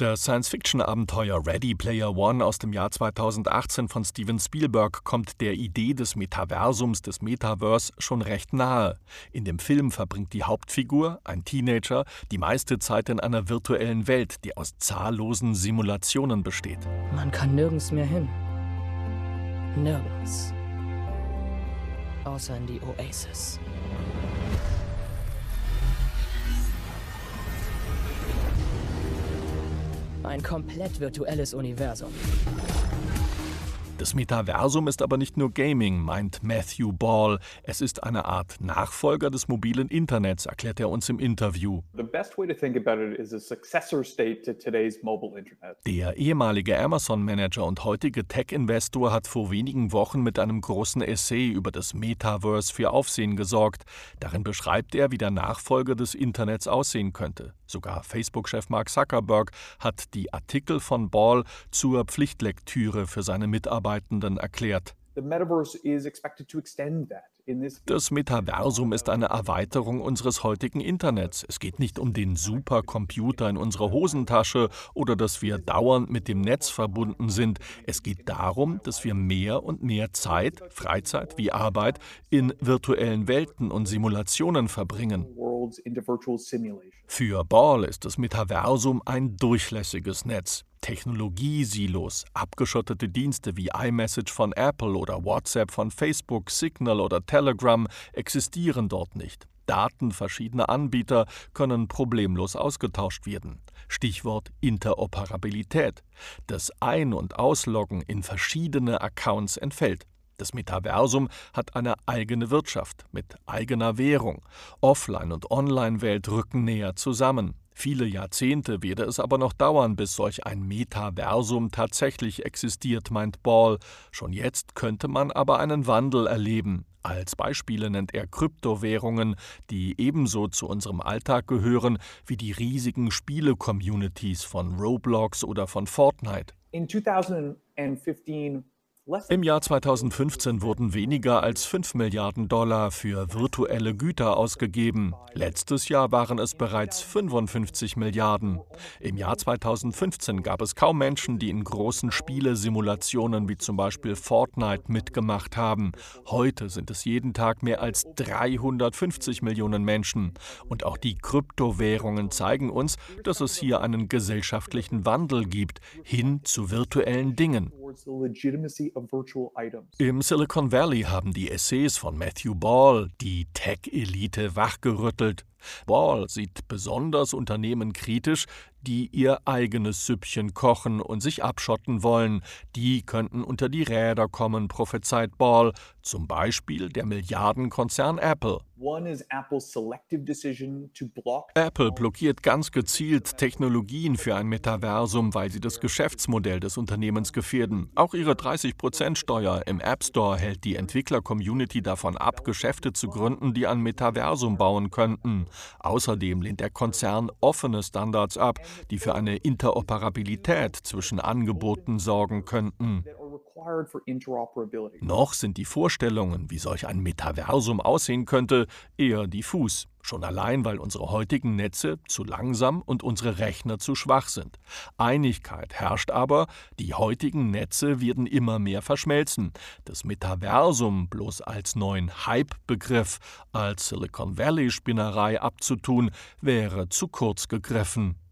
Das Science-Fiction-Abenteuer Ready Player One aus dem Jahr 2018 von Steven Spielberg kommt der Idee des Metaversums, des Metaverse, schon recht nahe. In dem Film verbringt die Hauptfigur, ein Teenager, die meiste Zeit in einer virtuellen Welt, die aus zahllosen Simulationen besteht. Man kann nirgends mehr hin. Nirgends. Außer in die Oasis. Ein komplett virtuelles Universum. Das Metaversum ist aber nicht nur Gaming, meint Matthew Ball. Es ist eine Art Nachfolger des mobilen Internets, erklärt er uns im Interview. Der ehemalige Amazon-Manager und heutige Tech-Investor hat vor wenigen Wochen mit einem großen Essay über das Metaverse für Aufsehen gesorgt. Darin beschreibt er, wie der Nachfolger des Internets aussehen könnte. Sogar Facebook-Chef Mark Zuckerberg hat die Artikel von Ball zur Pflichtlektüre für seine Mitarbeitenden erklärt. Das Metaversum ist eine Erweiterung unseres heutigen Internets. Es geht nicht um den Supercomputer in unserer Hosentasche oder dass wir dauernd mit dem Netz verbunden sind. Es geht darum, dass wir mehr und mehr Zeit, Freizeit wie Arbeit, in virtuellen Welten und Simulationen verbringen. Für Ball ist das Metaversum ein durchlässiges Netz. Technologiesilos, abgeschottete Dienste wie iMessage von Apple oder WhatsApp von Facebook, Signal oder Telegram existieren dort nicht. Daten verschiedener Anbieter können problemlos ausgetauscht werden. Stichwort Interoperabilität. Das Ein- und Ausloggen in verschiedene Accounts entfällt. Das Metaversum hat eine eigene Wirtschaft mit eigener Währung. Offline- und Online-Welt rücken näher zusammen. Viele Jahrzehnte werde es aber noch dauern, bis solch ein Metaversum tatsächlich existiert, meint Ball. Schon jetzt könnte man aber einen Wandel erleben. Als Beispiele nennt er Kryptowährungen, die ebenso zu unserem Alltag gehören wie die riesigen Spiele-Communities von Roblox oder von Fortnite. Im Jahr 2015 wurden weniger als 5 Milliarden Dollar für virtuelle Güter ausgegeben. Letztes Jahr waren es bereits 55 Milliarden. Im Jahr 2015 gab es kaum Menschen, die in großen Spielesimulationen wie zum Beispiel Fortnite mitgemacht haben. Heute sind es jeden Tag mehr als 350 Millionen Menschen. Und auch die Kryptowährungen zeigen uns, dass es hier einen gesellschaftlichen Wandel gibt, hin zu virtuellen Dingen. Im Silicon Valley haben die Essays von Matthew Ball die Tech-Elite wachgerüttelt. Ball sieht besonders Unternehmen kritisch, die ihr eigenes Süppchen kochen und sich abschotten wollen. Die könnten unter die Räder kommen, prophezeit Ball. Zum Beispiel der Milliardenkonzern Apple. Apple blockiert ganz gezielt Technologien für ein Metaversum, weil sie das Geschäftsmodell des Unternehmens gefährden. Auch ihre 30%-Steuer im App Store hält die Entwickler-Community davon ab, Geschäfte zu gründen, die ein Metaversum bauen könnten. Außerdem lehnt der Konzern offene Standards ab, die für eine Interoperabilität zwischen Angeboten sorgen könnten. Noch sind die Vorstellungen, wie solch ein Metaversum aussehen könnte, eher diffus. Schon allein, weil unsere heutigen Netze zu langsam und unsere Rechner zu schwach sind. Einigkeit herrscht aber, die heutigen Netze werden immer mehr verschmelzen. Das Metaversum bloß als neuen Hype-Begriff, als Silicon Valley-Spinnerei abzutun, wäre zu kurz gegriffen.